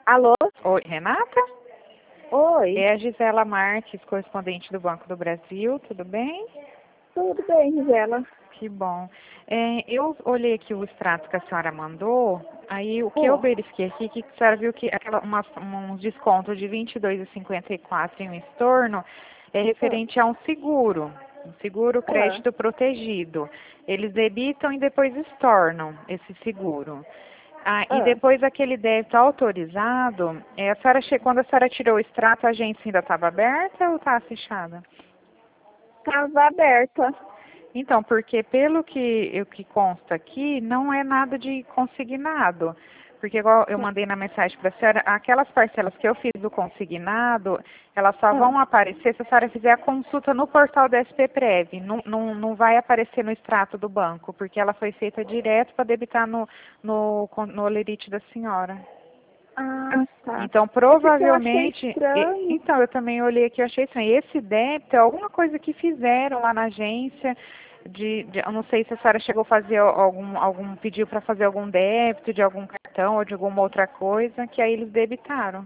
Alô? Oi, Renata? Oi, É a Gisela Marques, correspondente do Banco do Brasil, tudo bem? tudo bem, Gisela? Que bom. Eu olhei aqui o extrato que a senhora mandou, aí o que eu Oh, verifiquei aqui, que a senhora viu que um desconto de R$ 22,54 em um estorno é referente a um seguro ah, crédito protegido. Eles debitam e depois estornam esse seguro. Ah, e ah, depois aquele débito autorizado, quando a senhora tirou o extrato, a agência ainda estava aberta ou está fechada? Casa aberta. Então, porque pelo que consta aqui, não é nada de consignado. Porque igual eu mandei na mensagem para a senhora, aquelas parcelas que eu fiz do consignado, elas só Ah, vão aparecer se a senhora fizer a consulta no portal da SPPrev. Não vai aparecer no extrato do banco, porque ela foi feita direto para debitar no holerite da senhora. tá. Então, É porque eu achei provavelmente, estranho. então, eu também olhei aqui e achei estranho. Esse débito é alguma coisa que fizeram lá na agência, eu não sei se a senhora chegou a fazer pediu para fazer algum débito de algum cartão ou de alguma outra coisa, que aí eles debitaram.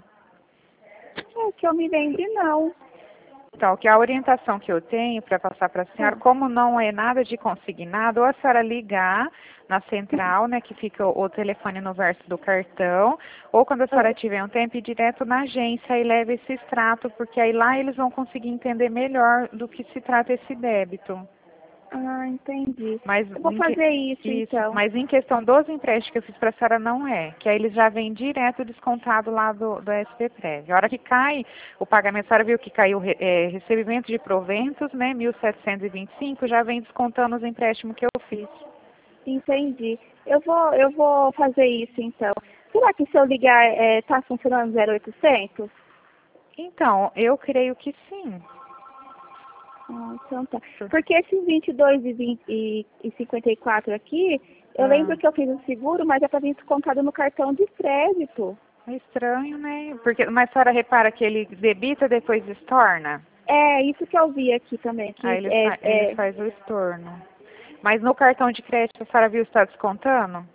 É que eu me lembre, não. Então, que a orientação que eu tenho para passar para a senhora, Ah, como não é nada de consignado, ou a senhora ligar na central, né, que fica o telefone no verso do cartão, ou quando a senhora ah, tiver um tempo, ir direto na agência e leve esse extrato, porque aí lá eles vão conseguir entender melhor do que se trata esse débito. entendi. Mas Eu vou fazer isso, isso, então. mas em questão dos empréstimos que eu fiz para a senhora não é, que aí eles já vêm direto descontado lá do SPPrev. A hora que cai o pagamento, a senhora viu que caiu recebimento de proventos, né, 1.725, já vem descontando os empréstimos que eu fiz. Entendi. Eu vou fazer isso, então. Será que se eu ligar, tá funcionando 0800? Então, eu creio que sim. Então tá. Porque esses 22 e 54 aqui, eu lembro Ah, que eu fiz o seguro, mas é para vir descontado no cartão de crédito. é estranho, né? Mas a senhora repara que ele debita depois estorna? É, isso que eu vi aqui também, Aí que é, ele é, faz o estorno. Mas no cartão de crédito a senhora viu se está descontando?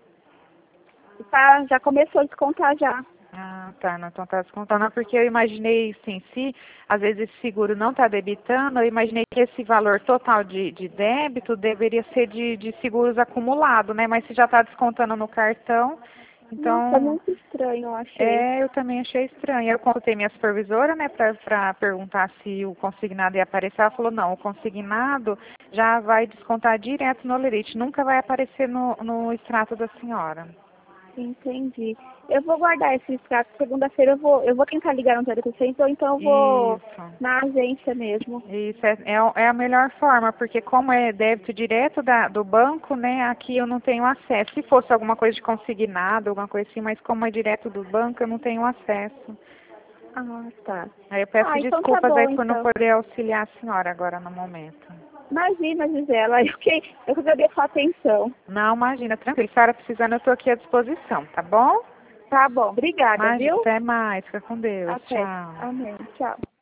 já começou a descontar já. Ah, tá, não, então tá descontando. Não, porque eu imaginei, sim, se às vezes esse seguro não está debitando, eu imaginei que esse valor total de débito deveria ser de seguros acumulado, né? Mas se já está descontando no cartão, Nossa, é então, muito estranho, eu achei. eu também achei estranho. Eu consultei minha supervisora, né, para perguntar se o consignado ia aparecer. Ela falou, não, o consignado já vai descontar direto no holerite, nunca vai aparecer no extrato da senhora. Entendi. Eu vou guardar esse extrato. Segunda-feira eu vou tentar ligar no 0800, ou então eu vou Isso. na agência mesmo. Isso é a melhor forma, porque como é débito direto do banco, né, aqui eu não tenho acesso. Se fosse alguma coisa de consignado, alguma coisa assim, mas como é direto do banco, eu não tenho acesso. Tá. Aí eu peço Então tá desculpas aí bom, por não então. poder auxiliar a senhora agora no momento. Imagina, Gisela, eu que agradeço a atenção. Não, imagina, tranquilo. Se a senhora precisando, eu estou aqui à disposição, tá bom? Tá bom, obrigada, Mas viu? até mais, fica com Deus. Até. Tchau. Amém. Tchau.